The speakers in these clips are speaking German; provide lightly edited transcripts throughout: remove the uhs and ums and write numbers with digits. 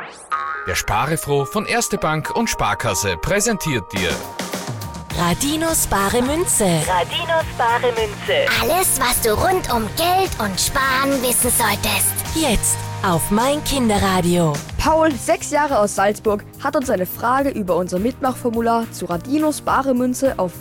Der Sparefroh von Erste Bank und Sparkasse präsentiert dir Radinos bare Münze. Radinos bare Münze. Alles, was du rund um Geld und Sparen wissen solltest. Jetzt auf mein Kinderradio. Paul, 6 Jahre aus Salzburg, hat uns eine Frage über unser Mitmachformular zu Radinos bare Münze auf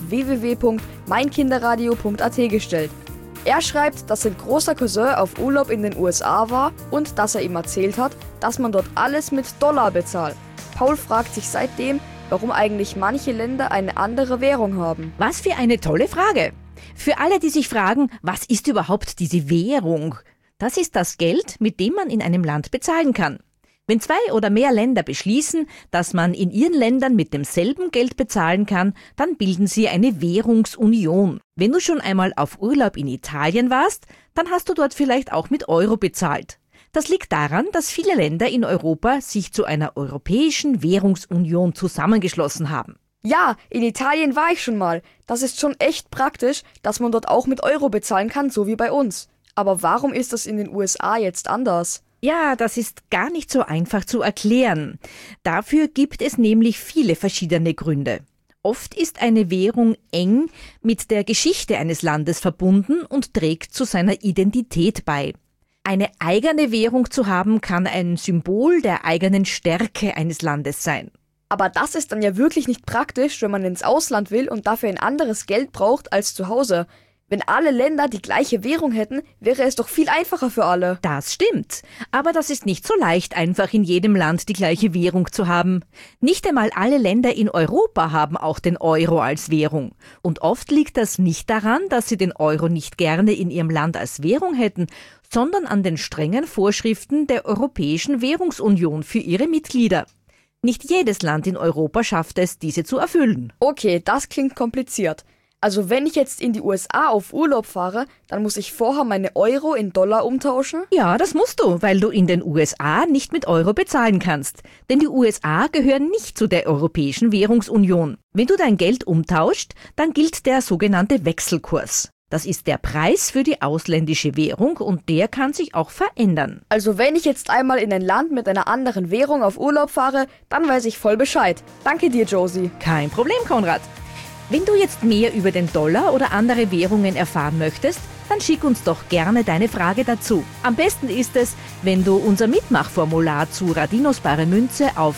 www.meinkinderradio.at gestellt. Er schreibt, dass sein großer Cousin auf Urlaub in den USA war und dass er ihm erzählt hat, dass man dort alles mit Dollar bezahlt. Paul fragt sich seitdem, warum eigentlich manche Länder eine andere Währung haben. Was für eine tolle Frage. Für alle, die sich fragen, was ist überhaupt diese Währung? Das ist das Geld, mit dem man in einem Land bezahlen kann. Wenn 2 oder mehr Länder beschließen, dass man in ihren Ländern mit demselben Geld bezahlen kann, dann bilden sie eine Währungsunion. Wenn du schon einmal auf Urlaub in Italien warst, dann hast du dort vielleicht auch mit Euro bezahlt. Das liegt daran, dass viele Länder in Europa sich zu einer europäischen Währungsunion zusammengeschlossen haben. Ja, in Italien war ich schon mal. Das ist schon echt praktisch, dass man dort auch mit Euro bezahlen kann, so wie bei uns. Aber warum ist das in den USA jetzt anders? Ja, das ist gar nicht so einfach zu erklären. Dafür gibt es nämlich viele verschiedene Gründe. Oft ist eine Währung eng mit der Geschichte eines Landes verbunden und trägt zu seiner Identität bei. Eine eigene Währung zu haben, kann ein Symbol der eigenen Stärke eines Landes sein. Aber das ist dann ja wirklich nicht praktisch, wenn man ins Ausland will und dafür ein anderes Geld braucht als zu Hause. Wenn alle Länder die gleiche Währung hätten, wäre es doch viel einfacher für alle. Das stimmt. Aber das ist nicht so leicht, einfach in jedem Land die gleiche Währung zu haben. Nicht einmal alle Länder in Europa haben auch den Euro als Währung. Und oft liegt das nicht daran, dass sie den Euro nicht gerne in ihrem Land als Währung hätten, sondern an den strengen Vorschriften der Europäischen Währungsunion für ihre Mitglieder. Nicht jedes Land in Europa schafft es, diese zu erfüllen. Okay, das klingt kompliziert. Also wenn ich jetzt in die USA auf Urlaub fahre, dann muss ich vorher meine Euro in Dollar umtauschen? Ja, das musst du, weil du in den USA nicht mit Euro bezahlen kannst. Denn die USA gehören nicht zu der Europäischen Währungsunion. Wenn du dein Geld umtauscht, dann gilt der sogenannte Wechselkurs. Das ist der Preis für die ausländische Währung und der kann sich auch verändern. Also wenn ich jetzt einmal in ein Land mit einer anderen Währung auf Urlaub fahre, dann weiß ich voll Bescheid. Danke dir, Josie. Kein Problem, Konrad. Wenn du jetzt mehr über den Dollar oder andere Währungen erfahren möchtest, dann schick uns doch gerne deine Frage dazu. Am besten ist es, wenn du unser Mitmachformular zu Radinos bare Münze auf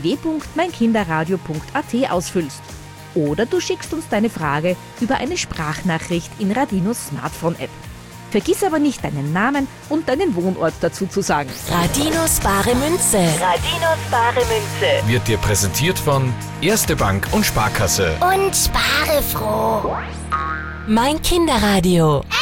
www.meinkinderradio.at ausfüllst. Oder du schickst uns deine Frage über eine Sprachnachricht in Radinos Smartphone-App. Vergiss aber nicht, deinen Namen und deinen Wohnort dazu zu sagen. Radinos bare Münze. Radinos bare Münze. wird dir präsentiert von Erste Bank und Sparkasse. Und spare froh. Mein Kinderradio.